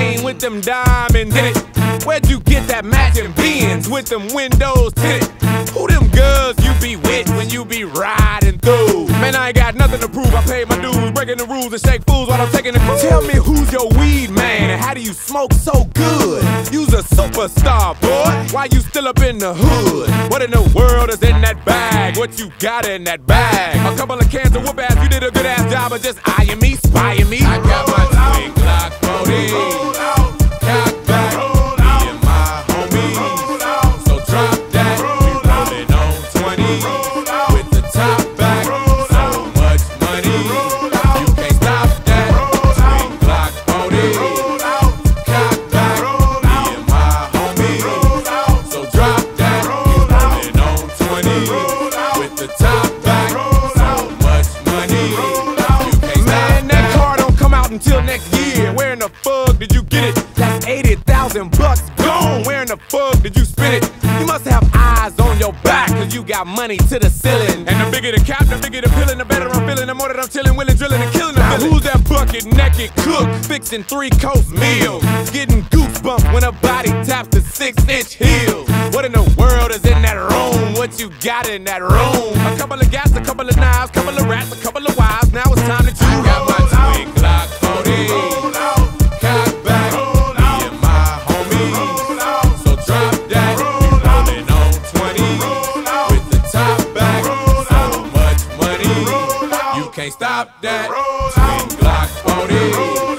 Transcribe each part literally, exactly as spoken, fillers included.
chain with them diamonds in it? Where'd you get that matching Benz with them windows tinted? Who them girls you be with when you be riding through? Man, I ain't got nothing to prove. I paid my dues, breaking the rules and shake fools while I'm taking the cruise. Tell me who's your weed man and how do you smoke so good? You's a superstar, boy. Why you still up in the hood? What in the world is in that bag? What you got in that bag? A couple of cans of whoop ass. You did a good ass job of just eyeing me, spying me. I got my twin Glock forty. Until next year, where in the fuck did you get it? That's eighty thousand bucks gone. Where in the fuck did you spend it? You must have eyes on your back, cause you got money to the ceiling. And the bigger the cap, the bigger the pillin', the better I'm feeling. The more that I'm chillin', willing, drilling, and killing the now villain. Who's that bucket naked cook, fixing three-course meals, getting goosebumps when a body taps the six-inch heels? What in the world is in that room? What you got in that room? A couple of gas, a couple of knives, couple of rats, a couple of wives. Now it's time to choose. I got my twin Glock forty. Cock back, me and my homies. So drop that, we rollin' on twenty. With the top back, so much money, you can't stop that. Twin Glock forty.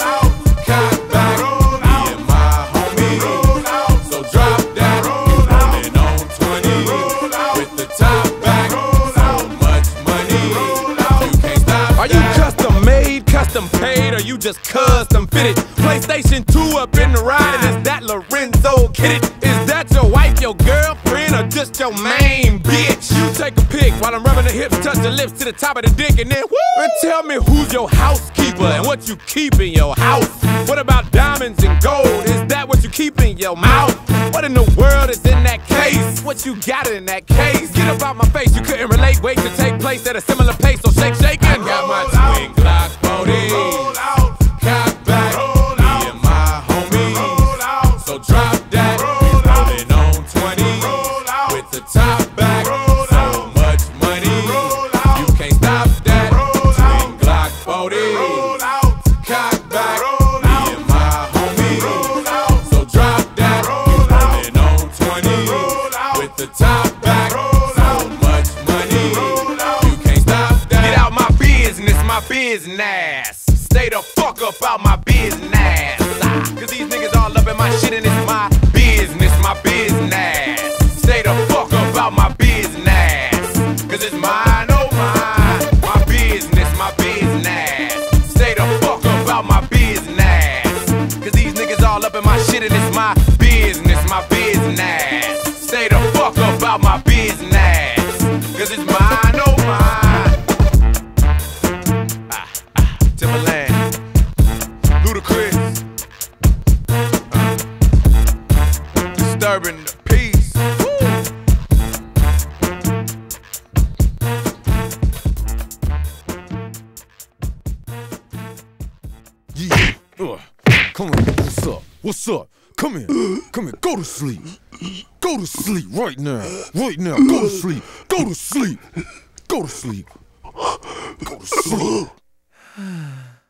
Cock back, me and my homies. So drop that, we rollin' on twenty. With the top back, so much money, you can't stop. Are you custom made, custom paid, or you just custom fitted? PlayStation two up in the ride, and is that Lorenzo Kidded? Is that your wife, your girlfriend, or just your main bitch? You take a pic while I'm rubbing the hips, touch the lips to the top of the dick, and then woo! And tell me who's your housekeeper and what you keep in your house. What about diamonds and gold? Is that what you keep in your mouth? What in the world is in that case? What you got in that case? Get up out my face, you couldn't relate. Wait to take place at a similar pace, so shake, shake, and I got my twin Glock forty. Cock back, me and my homies. So drop that, we rollin' on twenty. With the top back, so much money, you can't stop that. Twin Glock forty. Cock back, me and my homies. So drop that, we rollin' on twenty. With the top back, so much money, you can't stop that. Get out my business, my business. Stay the fuck up out my business. Cause these niggas all up in my shit and it's my business, my business. Stay the fuck up out my business. Cause it's mine, oh mine. My business, my business. Stay the fuck up out my business. Cause these niggas all up in my shit and it's my business, my business. Stay the fuck up out my business. Cause it's mine, oh mine. Ah, ah, Timberland. Ludacris, uh, disturbing the peace. Yeah, uh, come on, what's up? What's up? Come here, come here, go to sleep. Go to sleep right now, right now, go to sleep, go to sleep, go to sleep, go to sleep.